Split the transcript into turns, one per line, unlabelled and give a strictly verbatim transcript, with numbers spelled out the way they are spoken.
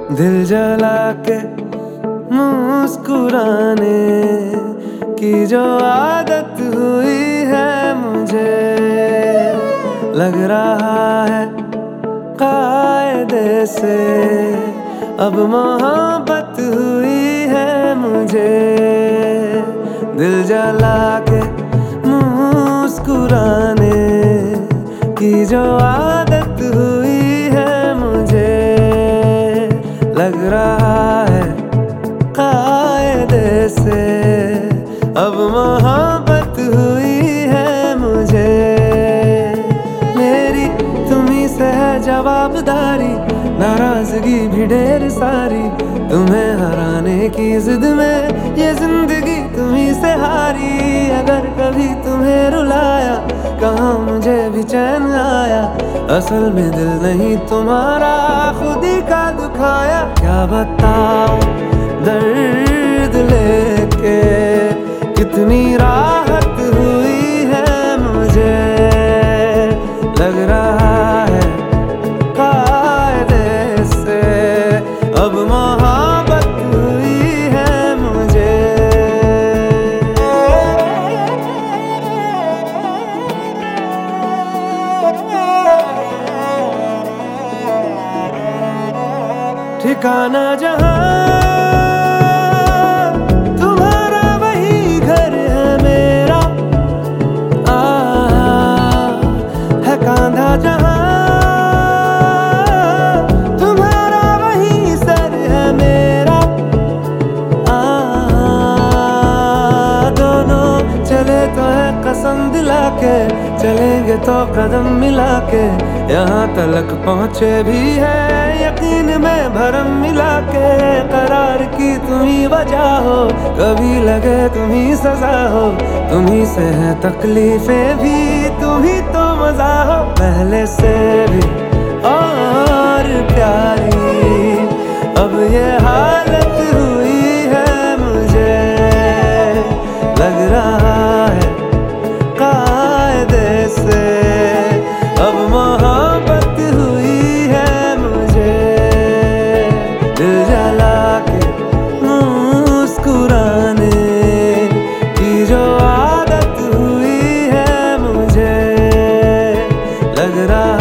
दिल जला के मुस्कुराने की जो आदत हुई है मुझे, लग रहा है कायदे से अब मोहब्बत हुई है मुझे। दिल जला के मुस्कुराने की जो आदत हुई है मुझे, लग रहा है कायदे से अब मोहब्बत हुई है मुझे। मेरी तुम्हीं से है जवाबदारी, नाराजगी भी ढेर सारी, तुम्हें हराने की जिद में ये जिंदगी तुम्हीं से हारी। अगर कभी तुम्हें रुलाया, कहाँ मुझे भी चैन आया, असल में दिल नहीं तुम्हारा खुद ही का दुखाया। क्या बताऊं दर्द लेके कितनी राहत हुई है मुझे, लग रहा है कायदे से अब मोहब्बत हुई है मुझे। ठिकाना जहां तुम्हारा वही घर है मेरा, आ है कांधा जहां तुम्हारा वही सर है मेरा। आ दोनों चले तो है कसम दिला के, चलेंगे तो कदम मिला के, यहाँ तलक पहुँचे भी है यकीन में भरम मिला के। करार की तुम्हीं वजह हो, कभी लगे तुम्हीं सजा हो, तुम्हीं से है तकलीफें भी, तुम्हीं तो मजा हो। पहले से भी और प्यारी अब ये हालत हुई है मुझे, लग रहा है कायदे से अब मोहब्बत हुई है मुझे। दिल जला के मुस्कुराने की जो आदत हुई है मुझे, लग रहा